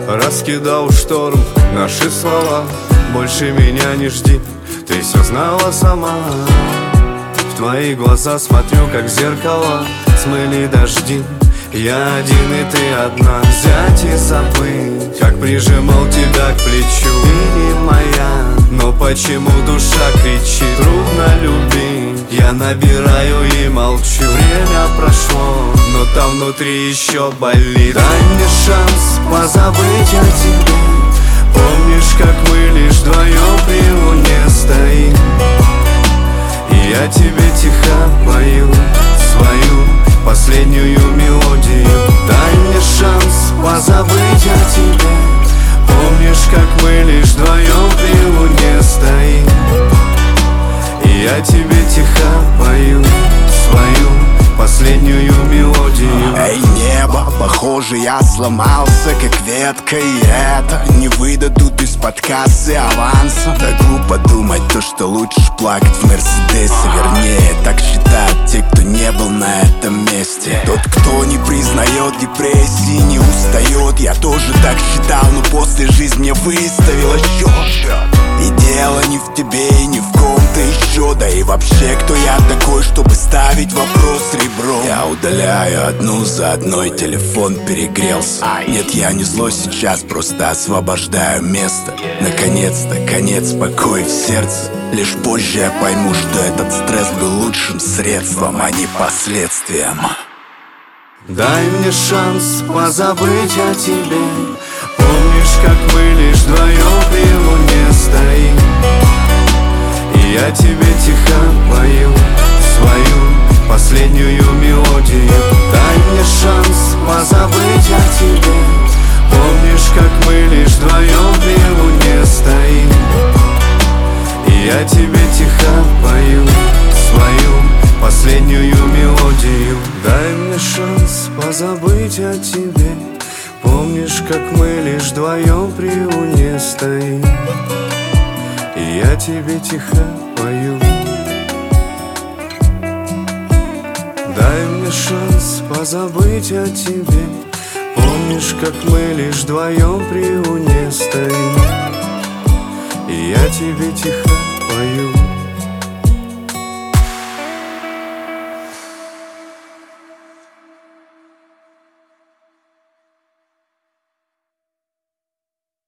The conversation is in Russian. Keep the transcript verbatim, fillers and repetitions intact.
раскидал шторм наши слова. Больше меня не жди, ты все знала сама. В твои глаза смотрю, как в зеркала, смыли дожди. Я один и ты одна. Взять и забыть, как прижимал тебя к плечу. Ты не моя, но почему душа кричит? Трудно любить, я набираю и молчу. Время прошло, но там внутри еще болит. Дай мне шанс позабыть о тебе. Помнишь, как мы лишь вдвоем при луне стоим, и я тебе тихо пою свою последнюю мелодию. Дай мне шанс позабыть о тебе. Помнишь, как мы лишь вдвоем при луне стоим, и я тебе тихо пою свою последнюю мелодию. Эй, небо, похоже, я сломался, как ветка, и это не выдадут без подкаса и аванса. Да глупо думать то, что лучше плакать в Мерседесе. Вернее, так считают те, кто не был на этом месте. Тот, кто не признает депрессии, не устает. Я тоже так считал, но после жизнь мне выставила счет. И дело не в тебе и не в ком-то еще. Да и вообще, кто я такой, чтобы ставить вопрос ребром? Я удаляю одну за одной, телефон перегрелся. Нет, я не злой сейчас, просто освобождаю место. Наконец-то, конец, покой в сердце. Лишь позже я пойму, что этот стресс был лучшим средством, а не последствием. Дай мне шанс позабыть о тебе. Помнишь, как мы лишь вдвоем при луне стоим, и я тебе тихо пою свою последнюю мелодию. Дай мне шанс позабыть о тебе. Помнишь, как мы лишь вдвоем при луне стоим, и я тебе тихо пою свою последнюю мелодию. Дай мне шанс позабыть о тебе. Помнишь, как мы лишь вдвоем при луне стоим, и я тебе тихо пою. Дай мне шанс позабыть о тебе. Помнишь, как мы лишь вдвоем при луне стоим, и я тебе тихо пою.